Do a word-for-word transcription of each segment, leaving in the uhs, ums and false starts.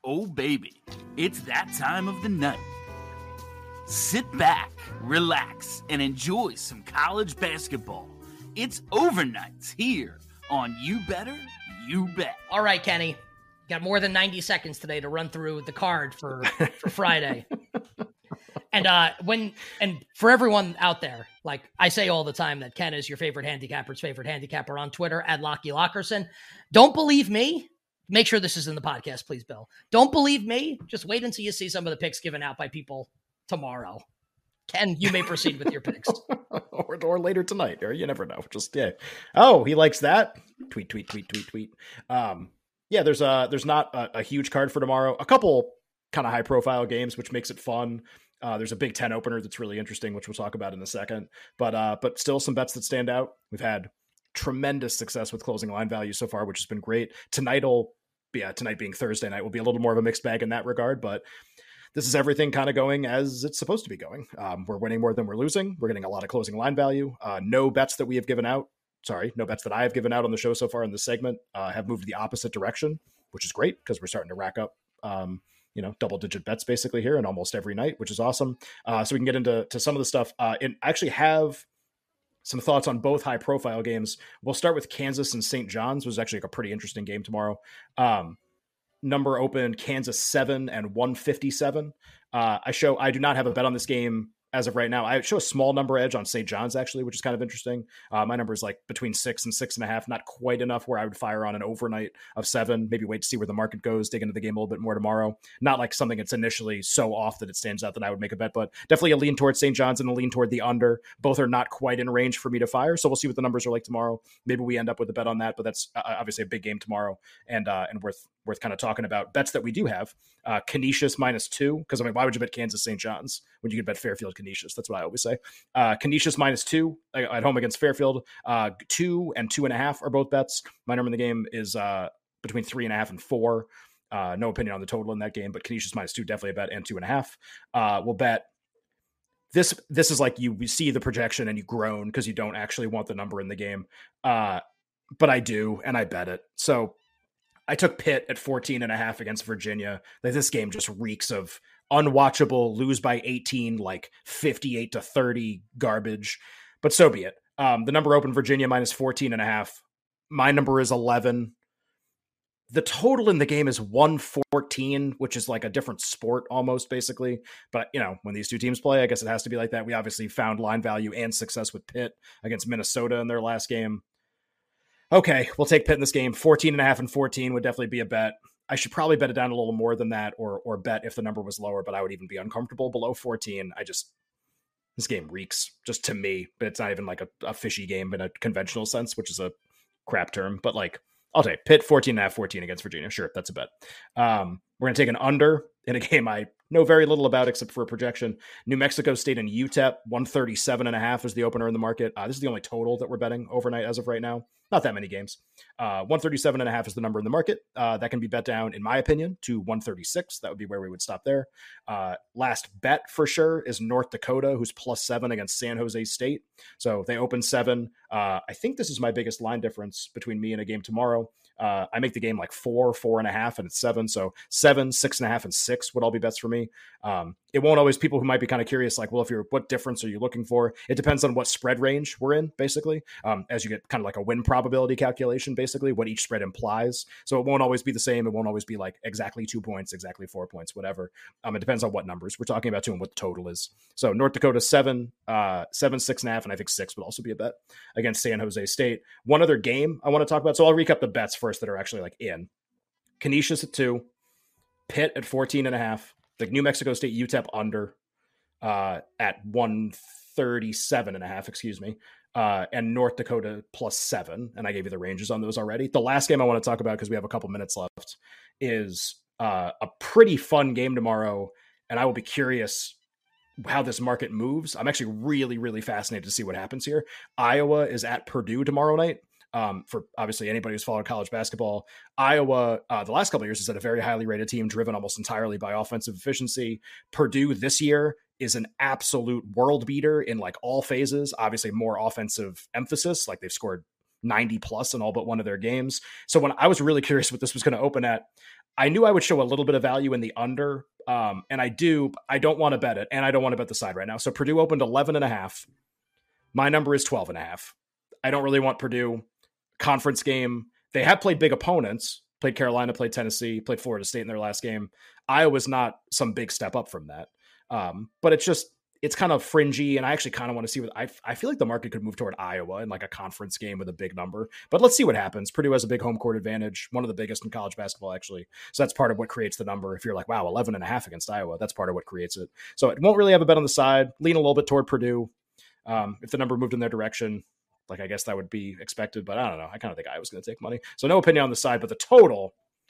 Oh baby, it's that time of the night. Sit back, relax, and enjoy some college basketball. It's overnights here on You Better, You Bet. All right, Kenny. Got more than ninety seconds today to run through the card for, for Friday. And uh, when and for everyone out there, like I say all the time that Ken is your favorite handicapper's favorite handicapper on Twitter at Lockie Lockerson. Don't believe me? Make sure this is in the podcast, please, Bill. Don't believe me? Just wait until you see some of the picks given out by people tomorrow. Ken, you may proceed with your picks. or, or later tonight, or you never know. Just, yeah. Oh, he likes that. Tweet, tweet, tweet, tweet, tweet. Um, yeah, there's a, there's not a, a huge card for tomorrow. A couple kind of high profile games, which makes it fun. Uh, there's a Big Ten opener that's really interesting, which we'll talk about in a second. But uh, but still some bets that stand out. We've had tremendous success with closing line value so far, which has been great. Tonight will be, yeah, tonight being Thursday night will be a little more of a mixed bag in that regard, but this is everything kind of going as it's supposed to be going. Um, we're winning more than we're losing. We're getting a lot of closing line value. Uh, no bets that we have given out. Sorry, no bets that I have given out on the show so far in this segment uh, have moved the opposite direction, which is great because we're starting to rack up um, you know, double digit bets basically here and almost every night, which is awesome. Uh, so we can get into to some of the stuff uh, and actually have some thoughts on both high profile games. We'll start with Kansas and Saint John's, which is actually like a pretty interesting game tomorrow. Um, number opened Kansas seven and one fifty-seven. Uh, I show, I do not have a bet on this game as of right now. I show a small number edge on Saint John's actually, which is kind of interesting. Uh, my number is like between six and six and a half, not quite enough where I would fire on an overnight of seven, maybe wait to see where the market goes, dig into the game a little bit more tomorrow. Not like something that's initially so off that it stands out that I would make a bet, but definitely a lean towards Saint John's and a lean toward the under. Both are not quite in range for me to fire. So we'll see what the numbers are like tomorrow. Maybe we end up with a bet on that, but that's uh, obviously a big game tomorrow and, uh, and worth, worth kind of talking about. Bets that we do have, uh, Canisius minus two. Cause I mean, why would you bet Kansas Saint John's when you could bet Fairfield Canisius? That's what I always say. Uh, Canisius minus two at home against Fairfield. Uh, two and two and a half are both bets. My number in the game is uh, between three and a half and four. Uh, no opinion on the total in that game, but Canisius minus two, definitely a bet, and two and a half. Uh, we'll bet this. This is like you see the projection and you groan because you don't actually want the number in the game. Uh, but I do, and I bet it. So I took Pitt at fourteen and a half against Virginia. Like, this game just reeks of unwatchable, lose by eighteen, like fifty-eight to thirty garbage, but so be it. Um, the number opened Virginia minus fourteen and a half. My number is eleven. The total in the game is one fourteen, which is like a different sport almost basically. But you know, when these two teams play, I guess it has to be like that. We obviously found line value and success with Pitt against Minnesota in their last game. Okay, we'll take Pitt in this game. fourteen and a half and fourteen would definitely be a bet. I should probably bet it down a little more than that, or or bet if the number was lower, but I would even be uncomfortable below fourteen. I just, this game reeks, just to me, but it's not even like a, a fishy game in a conventional sense, which is a crap term, but like, I'll take Pitt fourteen and a half, fourteen against Virginia. Sure, that's a bet. Um, we're going to take an under in a game I know very little about except for a projection. New Mexico State and U T E P, one thirty-seven and a half is the opener in the market. Uh, this is the only total that we're betting overnight as of right now. Not that many games. Uh, one thirty-seven and a half is the number in the market. Uh, that can be bet down, in my opinion, to one thirty-six. That would be where we would stop there. Uh, last bet for sure is North Dakota, who's plus seven against San Jose State. So they open seven. Uh, I think this is my biggest line difference between me and a game tomorrow. Uh, I make the game like four, four and a half, and it's seven. So seven, six and a half, and six would all be bets for me. Um, it won't always, people who might be kind of curious, like, well, if you're, what difference are you looking for? It depends on what spread range we're in, basically, um, as you get kind of like a win probability calculation, basically, what each spread implies. So it won't always be the same. It won't always be like exactly two points, exactly four points, whatever. Um, it depends on what numbers we're talking about too and what the total is. So North Dakota seven, uh, seven, six and a half, and I think six would also be a bet against San Jose State. One other game I want to talk about. So I'll recap the bets first that are actually like in. Canisius at two, Pitt at fourteen and a half, like New Mexico State U T E P under uh, at one thirty-seven and a half, excuse me, uh, and North Dakota plus seven. And I gave you the ranges on those already. The last game I want to talk about, because we have a couple minutes left, is uh, a pretty fun game tomorrow. And I will be curious how this market moves. I'm actually really, really fascinated to see what happens here. Iowa is at Purdue tomorrow night. Um, for obviously anybody who's followed college basketball, Iowa, uh, the last couple of years has had a very highly rated team driven almost entirely by offensive efficiency. Purdue this year is an absolute world beater in like all phases, obviously more offensive emphasis. Like they've scored ninety plus in all but one of their games. So when I was really curious what this was going to open at, I knew I would show a little bit of value in the under. Um, and I do, I don't want to bet it. And I don't want to bet the side right now. So Purdue opened eleven and a half. My number is twelve and a half. I don't really want Purdue conference game. They have played big opponents, played Carolina, played Tennessee, played Florida State in their last game. Iowa's not some big step up from that. Um, but it's just, it's kind of fringy, and I actually kind of want to see what I, I feel like the market could move toward Iowa in like a conference game with a big number, but let's see what happens. Purdue has a big home court advantage, one of the biggest in college basketball, actually. So that's part of what creates the number. If you're like, wow, eleven and a half against Iowa, that's part of what creates it. So it won't really have a bet on the side, lean a little bit toward Purdue. Um, if the number moved in their direction, like, I guess that would be expected, but I don't know. I kind of think Iowa's going to take money. So no opinion on the side, but the total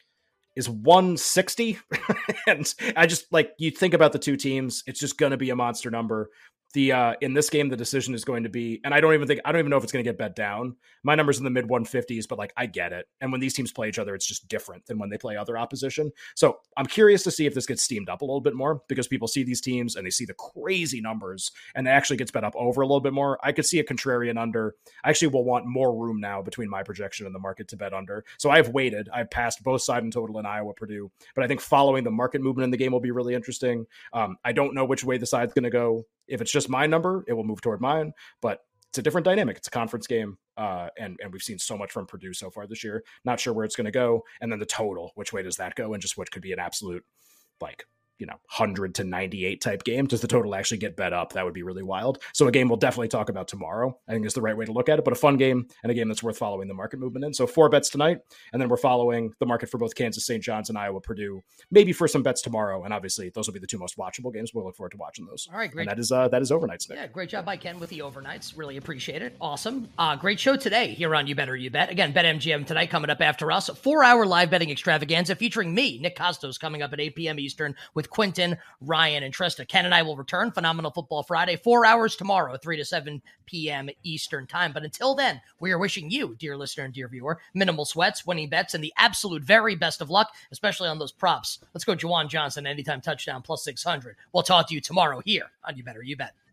is one sixty. And I just, like, you think about the two teams, it's just going to be a monster number. The uh, in this game, the decision is going to be, and I don't even think, I don't even know if it's going to get bet down. My number's in the mid one fifties, but like, I get it. And when these teams play each other, it's just different than when they play other opposition. So I'm curious to see if this gets steamed up a little bit more, because people see these teams and they see the crazy numbers, and it actually gets bet up over a little bit more. I could see a contrarian under. I actually will want more room now between my projection and the market to bet under. So I've waited. I've passed both side and total in Iowa, Purdue, but I think following the market movement in the game will be really interesting. Um, I don't know which way the side's going to go. If it's just my number, it will move toward mine, but it's a different dynamic. It's a conference game. Uh, and, and we've seen so much from Purdue so far this year. Not sure where it's going to go. And then the total, which way does that go? And just what could be an absolute, like, you know, one hundred to ninety-eight type game. Does the total actually get bet up? That would be really wild. So a game we'll definitely talk about tomorrow, I think, is the right way to look at it, but a fun game and a game that's worth following the market movement in. So four bets tonight, and then we're following the market for both Kansas, Saint John's, and Iowa, Purdue, maybe for some bets tomorrow. And obviously those will be the two most watchable games. We'll look forward to watching those. All right, great. And that is, uh, that is overnights, Nick. Yeah, great job by Ken with the overnights. Really appreciate it. Awesome. Uh, great show today here on You Better You Bet. Again, BetMGM tonight coming up after us. Four-hour live betting extravaganza featuring me, Nick Costos, coming up at eight p.m. Eastern with Quinton, Ryan, and Trista. Ken and I will return. Phenomenal Football Friday, four hours tomorrow, three to seven p.m. Eastern time. But until then, we are wishing you, dear listener and dear viewer, minimal sweats, winning bets, and the absolute very best of luck, especially on those props. Let's go Juwan Johnson, anytime touchdown, plus six hundred. We'll talk to you tomorrow here on You Better You Bet.